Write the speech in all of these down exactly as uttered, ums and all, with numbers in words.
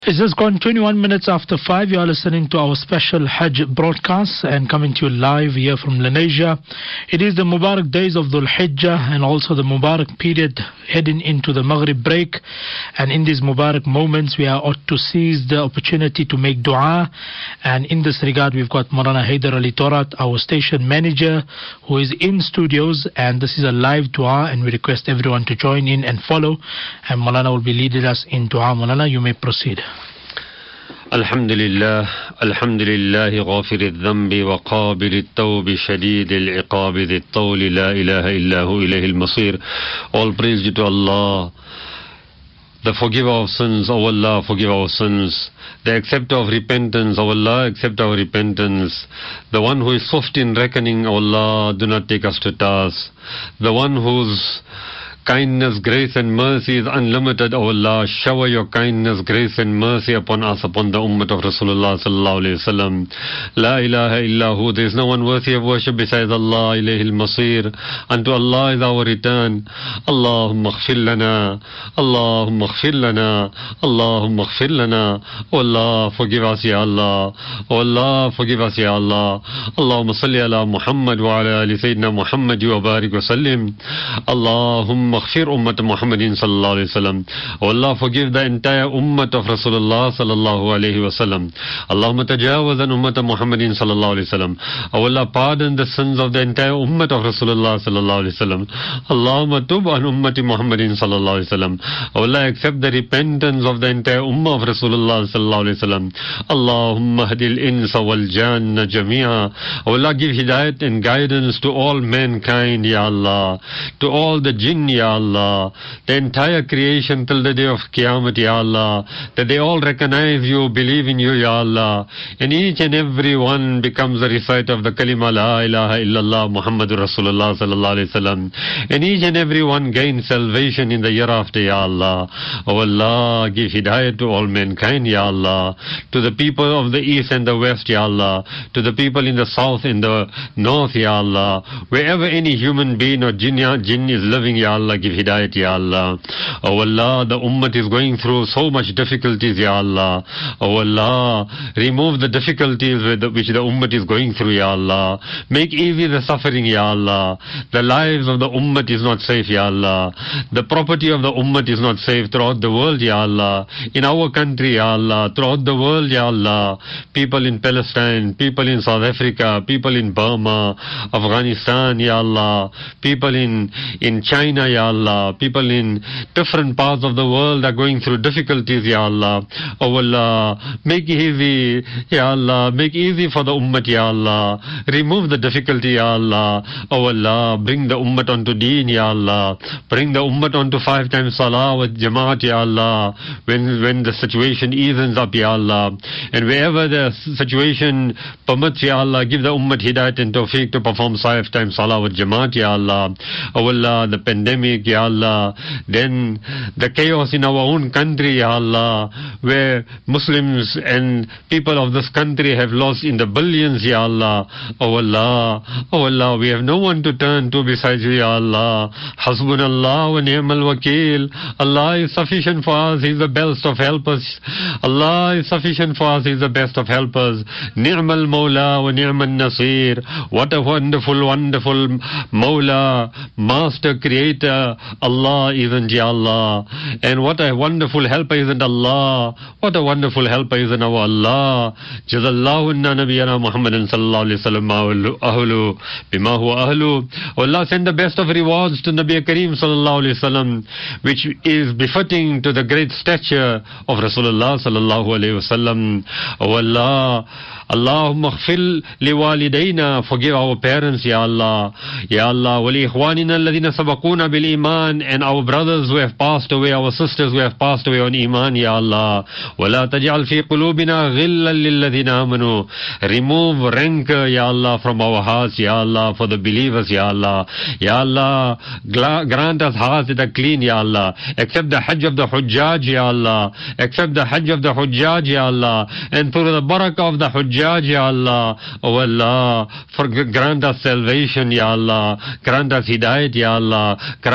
It's just gone twenty-one minutes after five. You are listening to our special Hajj broadcast and coming to you live here from Lenasia. It is the Mubarak days of Dhul Hijjah and also the Mubarak period heading into the Maghrib break. And in these Mubarak moments, we are ought to seize the opportunity to make dua. And in this regard, we've got Maulana Haider Ali Torat, our station manager, who is in studios. And this is a live dua, and we request everyone to join in and follow. And Maulana will be leading us in dua. Maulana, you may proceed. الحمد لله الحمد لله غافر الذنب وقابل التوب شديد العقاب ذي الطول لا إله إلا هو إليه المصير. All praise due to Allah, the forgiver of sins. O Allah, forgive our sins. The acceptor of repentance. O Allah, accept our repentance. The one who is swift in reckoning. O Allah, do not take us to task. The one whose kindness, grace and mercy is unlimited. O Allah, shower your kindness, grace and mercy upon us, upon the ummah of Rasulullah sallallahu alayhi wa sallam. La ilaha illahu, there is no one worthy of worship besides Allah, ilayhi al-masir. Unto Allah is our return. Allahumma khfir lana, Allahumma khfir lana, Allahumma khfir lana. O Allah, forgive us, Ya Allah. O Allah, forgive us, Ya Allah. Allahumma salli ala Muhammad wa ala ali Sayyidina Muhammad wa barik wa sallim. Allahumma Maghfir ummat Muhammadin sallallahu alayhi wa sallam. O Allah, forgive the entire ummat of Rasulullah sallallahu alayhi wa sallam. Allahumma tajawaz an ummat Muhammadin sallallahu alayhi wa sallam. O Allah, pardon the sins of the entire ummat of Rasulullah sallallahu alayhi wa sallam. Allahumma tub an ummati Muhammadin sallallahu alayhi wa sallam. O Allah, accept the repentance of the entire ummah of Rasulullah sallallahu alayhi wa sallam. Allahumma hadil insa wal janna jami'a. O Allah, give hidayat and guidance to all mankind, Ya Allah. To all the jinn, Ya Allah, the entire creation till the day of Qiyamah, Ya Allah, that they all recognize you, believe in you, Ya Allah, and each and every one becomes a reciter of the kalima La ilaha illallah Muhammadur Rasulullah sallallahu alayhi wasallam, and each and every one gains salvation in the year after, Ya Allah. O Allah, give hidayah to all mankind, Ya Allah, to the people of the east and the west, Ya Allah, to the people in the south and the north, Ya Allah, wherever any human being or jinn, jinn is living, Ya Allah, give hidayat, Ya Allah. Oh Allah, the ummah is going through so much difficulties, Ya Allah. Oh Allah, remove the difficulties with the, which the ummah is going through, Ya Allah. Make easy the suffering, Ya Allah. The lives of the ummah is not safe, Ya Allah. The property of the ummah is not safe throughout the world, Ya Allah. In our country, Ya Allah. Throughout the world, Ya Allah. People in Palestine, people in South Africa, people in Burma, Afghanistan, Ya Allah. People in, in China, Ya Allah. People in different parts of the world are going through difficulties, Ya Allah. Oh Allah, make easy, Ya Allah. Make easy for the ummah, Ya Allah. Remove the difficulty, Ya Allah. Oh Allah, bring the ummah onto deen, Ya Allah. Bring the ummah onto five times salah with jamaat, Ya Allah. When, when the situation eases up, Ya Allah. And wherever the situation permits, Ya Allah, give the ummah hidayat and tawfiq to perform five times salah with jamaat, Ya Allah. Oh Allah, the pandemic, Ya Allah, then the chaos in our own country, Ya Allah, where Muslims and people of this country have lost in the billions, Ya Allah. Oh Allah, oh Allah, we have no one to turn to besides you, Ya Allah. Hasbunallah wa ni'mal wakil. Allah is sufficient for us, He is the best of helpers. Allah is sufficient for us, He is the best of helpers. Ni'mal Mawla wa ni'mal Nasir. What a wonderful, wonderful Mawla, Master, Creator. Allah isn't, Ya Allah. And what a wonderful helper isn't Allah. What a wonderful helper isn't our Allah. Jazallahu inna nabiyana Muhammadan sallallahu alayhi wa sallam ahlu bima huwa ahlu. Allah, send the best of rewards to Nabi Kareem sallallahu alayhi wa sallam, which is befitting to the great stature of Rasulullah sallallahu alayhi wa sallam. Oh Allah, Allahumma khfir liwalidayna, forgive our parents, Ya Allah. Ya Allah, wali ikhwanina alladhina sabaquna bil iman, and our brothers who have passed away, our sisters who have passed away on iman, Ya Allah. Wala taj'al fi qulubina ghillan lilladhina amanu. Remove rancor, Ya Allah, from our hearts, Ya Allah, for the believers, Ya Allah. Ya Allah, grant us hearts that are clean, Ya Allah. Accept the Hajj of the Hujjaj, Ya Allah. Accept the Hajj of the Hujjaj, Ya Allah. And through the barakah of the Hujjaj, Ya Allah. Oh Allah, for grant us salvation, Ya Allah. Grant us hidayat, Ya Allah. Grant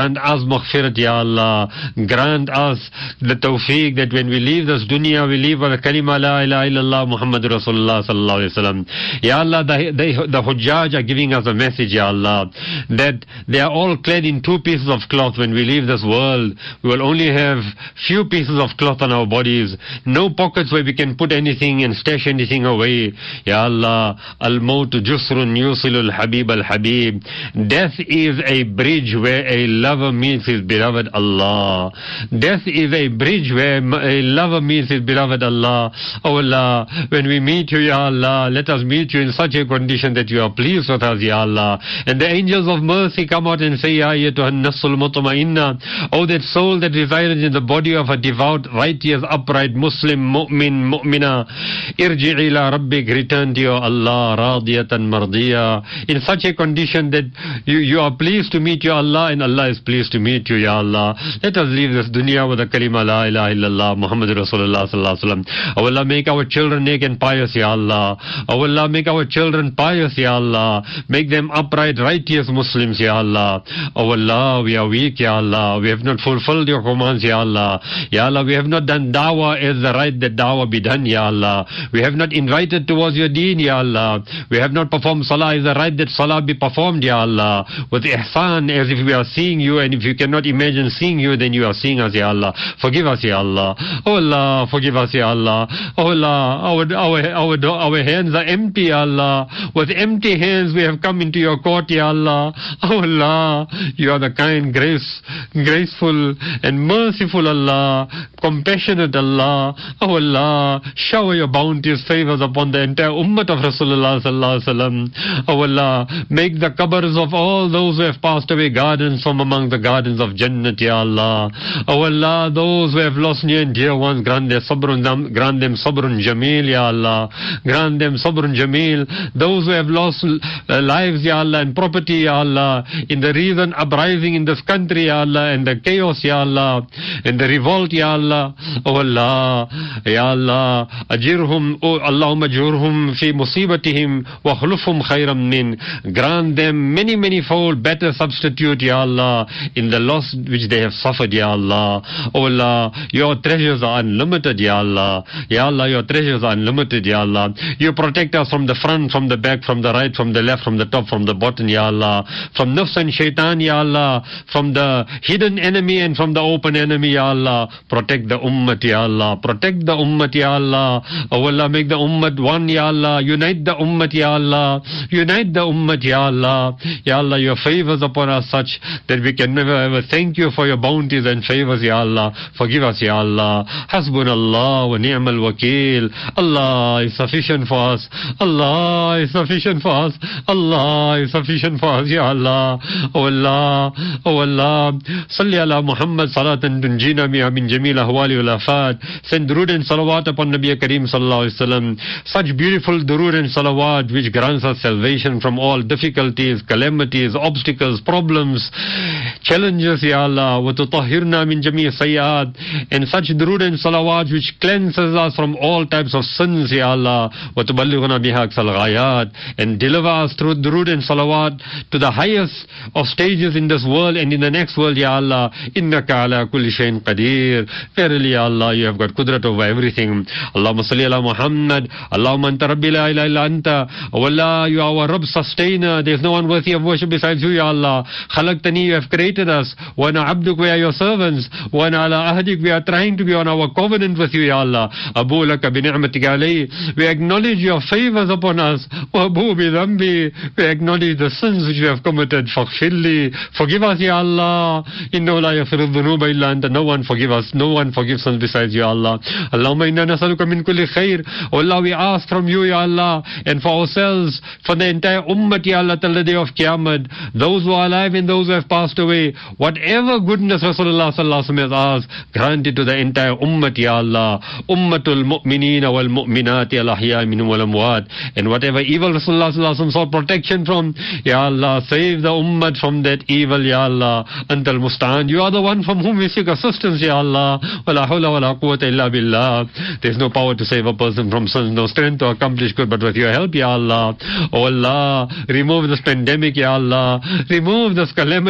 grant us maghfirat, Ya Allah. Grant us the tawfiq that when we leave this dunya, we leave with the kalima la ilaha illallah Muhammadur Rasulullah sallallahu alayhi wa sallam. Ya Allah, the, the, the Hujjaj are giving us a message, Ya Allah, that they are all clad in two pieces of cloth. When we leave this world, we will only have few pieces of cloth on our bodies, no pockets where we can put anything and stash anything away. Ya Allah, al-mawtu jusrun yusilul habib al-habib. Death is a bridge where a lover meets his beloved Allah. Death is a bridge where a lover meets his beloved Allah. Oh Allah, when we meet you, Ya Allah, let us meet you in such a condition that you are pleased with us, Ya Allah. And the angels of mercy come out and say, Ya ayyatuhan nafsul mutma'inna, oh that soul that resides in the body of a devout, righteous, upright Muslim, mu'min, mu'mina, irji'i ila rabbik, return to your Allah, radiyatan mardiya, in such a condition that you, you are pleased to meet your Allah and Allah is pleased to meet you, Ya Allah. Let us leave this dunya with the kalima la ilaha illallah Muhammadur Rasulullah sallallahu alaihi wasallam. Oh Allah, make our children naked and pious, Ya Allah. Oh Allah, make our children pious, Ya Allah. Make them upright, righteous Muslims, Ya Allah. Oh Allah, we are weak, Ya Allah. We have not fulfilled your commands, Ya Allah. Ya Allah, we have not done dawah as the right that dawah be done, Ya Allah. We have not invited towards your deen, Ya Allah. We have not performed salah as the right that salah be performed, Ya Allah. With ihsan, as if we are seeing you, and if you cannot imagine seeing you, then you are seeing us, Ya Allah. Forgive us, Ya Allah. Oh Allah, forgive us, Ya Allah. Oh Allah, our, our, our, our hands are empty, Ya Allah. With empty hands we have come into your court, Ya Allah. Oh Allah, you are the kind, grace, graceful and merciful Allah, compassionate Allah. Oh Allah, shower your bounteous favors upon the entire ummah of Rasulullah sallallahu alaihi wasallam. Oh Allah, make the qabrs of all those who have passed away gardens from among the gardens of Jannat, Ya Allah. Oh Allah, those who have lost near and dear ones, grant them sabrun, grant them sabrun jameel, Ya Allah. Grant them sabrun jameel. Those who have lost uh, lives, Ya Allah, and property, Ya Allah, in the recent uprising in this country, Ya Allah, and the chaos, Ya Allah, and the revolt, Ya Allah. Oh Allah, Ya Allah, ajirhum, oh Allahumma ajurhum fi musibatihim wa khulufhum khayran min. Grant them many, many fold better substitute, Ya Allah, in the loss which they have suffered, Ya Allah. Oh Allah, your treasures are unlimited, Ya Allah. Ya Allah, your treasures are unlimited, Ya Allah. You protect us from the front, from the back, from the right, from the left, from the top, from the bottom, Ya Allah. From nafs and shaitan, Ya Allah. From the hidden enemy and from the open enemy, Ya Allah. Protect the ummah, Ya Allah. Protect the ummah, Ya Allah. Oh Allah, make the ummah one, Ya Allah. Unite the ummah, Ya Allah. Unite the ummah, Ya Allah. Ya Allah, your favors upon us such that we can never ever thank you for your bounties and favors, Ya Allah. Forgive us, Ya Allah. Hasbunallah wa ni'mal wakil. Allah is sufficient for us. Allah is sufficient for us. Allah is sufficient for us, Ya Allah. Oh Allah, oh Allah. Salli ala Muhammad salatan tunjina miya min jamil ahwali wal afat. Send durood and salawat upon Nabi Kareem sallallahu alaihi wasallam. Such beautiful durood and salawat which grants us salvation from all difficulties, calamities, obstacles, problems, challenges, Ya Allah. Wa tutahhirna min jami' sayyat. And such durood and salawat which cleanses us from all types of sins, Ya Allah. Wa tuballighuna biha aqsal ghayat. And deliver us through durood and salawat to the highest of stages in this world and in the next world, Ya Allah. Innaka ala kulli shayin qadir. Verily, Ya Allah, you have got qudrat over everything. Allahumma salli ala Muhammad. Allahumma anta rabbi la ilaha illa anta. Oh Allah, you are our Rabb, sustainer. There is no one worthy of worship besides you, Ya Allah. Khalaqtani, you have created us. Wa ana abduk, we are your servants. Wa ana ala ahdik, we are trying to be on our covenant with you, Ya Allah. Abu laka bi ni'matika alayhi. We acknowledge your favors upon us. Wa abu bi dhanbi. We acknowledge the sins which we have committed. Faghfirli. Forgive us, Ya Allah. Innahu la yaghfiru dhunuba illa anta. No one forgive us. No one forgives sins besides you, Allah. Allahumma inna nas'aluka min kulli khair. Oh Allah, we ask from you, Ya Allah, and for ourselves, for the entire ummah, Ya Allah, till the day of Qiyamah, those who are alive and those who have passed away, whatever goodness Rasulullah sallallahu alaihi wasallam has asked, grant it to the entire ummah, Ya Allah. Ummatul mu'minina wal mu'minati al ahya minhum wal amwat. And whatever evil Rasulullah sallallahu alaihi wasallam sought protection from, Ya Allah, save the ummah from that evil, Ya Allah. Antal musta'an. You are the one from whom we seek assistance, Ya Allah. Wala hawla wala quwwata illa billah. There is no power to save a person from sins, no strength to accomplish good, but with your help, Ya Allah. Oh Allah, remove this pandemic, Ya Allah. Remove this calamity, Ya Allah.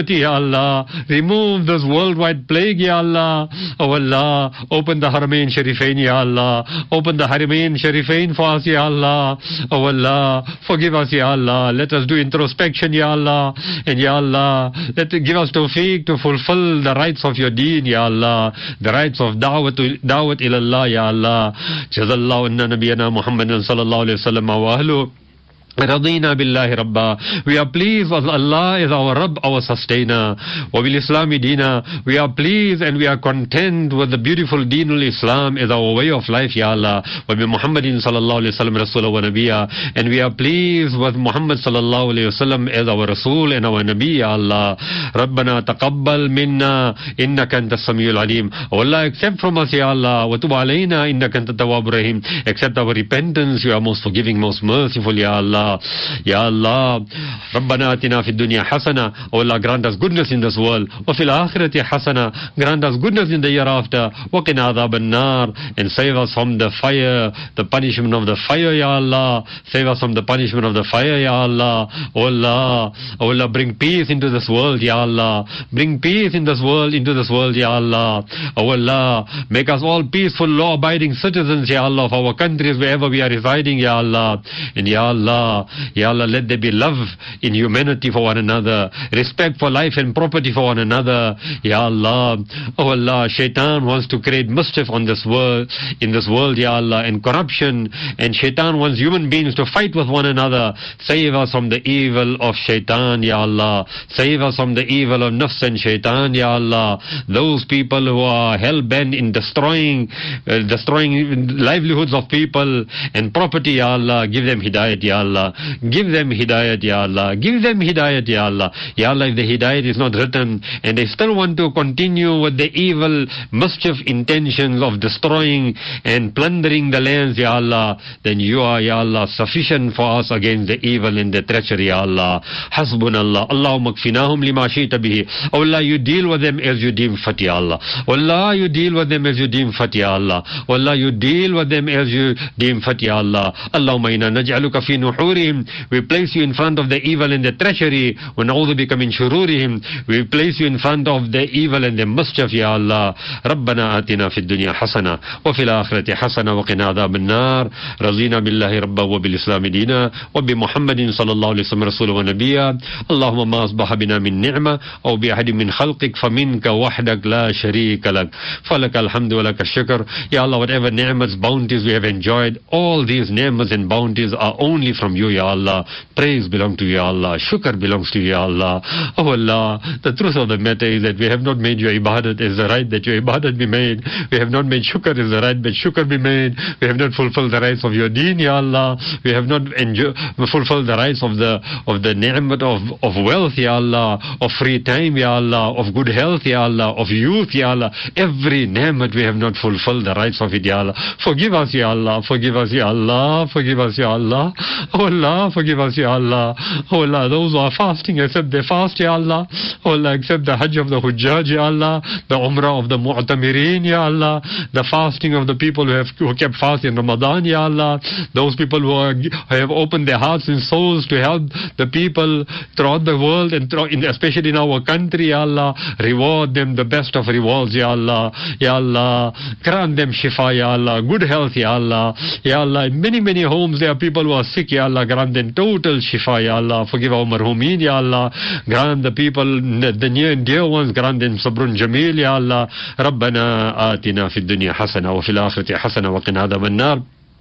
Allah. Remove this worldwide plague, Ya Allah. Oh Allah, open the Haramain Sharifain, Ya Allah. Open the Haramain Sharifain for us, Ya Allah. Oh Allah, forgive us, Ya Allah. Let us do introspection, Ya Allah. And Ya Allah, let give us tawfiq to fulfill the rights of your deen, Ya Allah. The rights of da'wat, da'wat ilallah, Ya Allah. Jazallahu anna nabiyana Muhammadan sallallahu alayhi wa sallam wa ahlu. Radina billahi rabba. We are pleased with Allah is our Rabb, our sustainer. Wa bil Islami dina. We are pleased and we are content with the beautiful Deenul Islam as our way of life, Ya Allah. Wa bi Muhammadin sallallahu alayhi wa sallam Rasulah wa Nabiya. And we are pleased with Muhammad sallallahu alayhi wa sallam as our Rasul and our Nabi, Ya Allah. Rabbana taqabbal minna innaka anta samiul alim. Oh Allah, accept from us, Ya Allah. Wa tub alayna innaka anta tawwabur rahim. Accept our repentance. You are most forgiving, most merciful, Ya Allah. Ya Allah, Rabbana atina fid dunya hasana. Oh Allah, grant us goodness in this world. Wa fil akhirati hasana. Grant us goodness in the year after. Wa qina adhaban nar. And save us from the fire, the punishment of the fire, Ya Allah. Save us from the punishment of the fire, Ya Allah. Oh Allah, oh Allah, bring peace into this world, Ya Allah. Bring peace in this world, into this world, Ya Allah. Oh Allah, make us all peaceful, law-abiding citizens, Ya Allah, of our countries, wherever we are residing, Ya Allah. And Ya Allah, Ya Allah, let there be love in humanity for one another, respect for life and property for one another, Ya Allah. Oh Allah, Shaitan wants to create mischief on this world, in this world, Ya Allah, and corruption, and Shaitan wants human beings to fight with one another. Save us from the evil of Shaitan, Ya Allah. Save us from the evil of nafs and Shaitan, Ya Allah. Those people who are hell-bent in destroying, uh, destroying livelihoods of people and property, Ya Allah, give them hidayat, Ya Allah. Give them hidayat, Ya Allah. Give them hidayat, Ya Allah. Ya Allah, if the hidayat is not written and they still want to continue with the evil, mischief intentions of destroying and plundering the lands, Ya Allah, then you are, Ya Allah, sufficient for us against the evil and the treachery, Ya Allah. Hasbunallah. Allahumma kfinahum lima shita bihi. Oh Allah, you deal with them as you deem fit, Ya Allah. Oh Allah, you deal with them as you deem fit, Ya Allah. Oh Allah, you deal with them as you deem fit, Ya Allah. Allahumma inna naj'aluka fi nuhuri. We place you in front of the evil and the treachery. وَنَعُوذُ بِكَ مِنْ شُرُورِهِمْ. We place you in front of the evil and the mischief, Ya Allah. رَبَّنَا آتِنَا فِي الدُّنْيَا حَسَنَةً وَفِي الْآخِرَةِ حَسَنَةً وَقِنَا عَذَابَ النَّارِ. رَضِينَا بِاللَّهِ رَبًّا وَبِالْإِسْلَامِ دِينًا وَبِمُحَمَّدٍ صلى الله عليه وسلم رسولا ونبيا. اللهم ما أصبح بنا من نعمة أو بأحد من خلقك فمنك وحدك لا شريك لك فلك الحمد ولك الشكر. Ya Allah, whatever ni'mats, bounties we have enjoyed, all these ni'mats and bounties are only from you, Ya Allah. Praise belongs to you, Ya Allah. Shukr belongs to you, Ya Allah. Oh Allah, the truth of the matter is that we have not made your ibadat as the right that your ibadat be made. We have not made shukr as the right that shukr be made. We have not fulfilled the rights of your deen, Ya Allah. We have not enjoy, fulfilled the rights of the of the ni'mat of, of wealth, Ya Allah, of free time, Ya Allah, of good health, Ya Allah, of youth, Ya Allah. Every ni'mat we have not fulfilled the rights of it, Ya Allah. Forgive us, Ya Allah. Forgive us, Ya Allah. Forgive us, Ya Allah. Oh Allah, forgive us, Ya Allah. Oh Allah, those who are fasting, accept their fast, Ya Allah. Oh Allah, accept the Hajj of the Hujjaj, Ya Allah. The Umrah of the Mu'tamirin, Ya Allah. The fasting of the people who have who kept fast in Ramadan, Ya Allah. Those people who, are, who have opened their hearts and souls to help the people throughout the world and throughout, in, especially in our country, Ya Allah. Reward them the best of rewards, Ya Allah. Ya Allah, grant them shifa, Ya Allah. Good health, Ya Allah. Ya Allah, in many, many homes there are people who are sick, Ya Allah. Grant them total shifa, Ya Allah. Forgive our marhumin, Ya Allah. Grant the people, the near and dear ones, grant them sabrun jameel, Ya Allah. ربنا آتنا في الدنيا حسنة وفي الآخرة حسنة وقنا عذاب النار.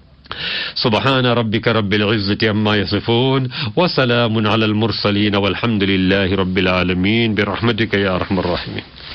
سبحان ربك رب العزة عما يصفون وسلام على المرسلين والحمد لله رب العالمين برحمتك يا أرحم الراحمين.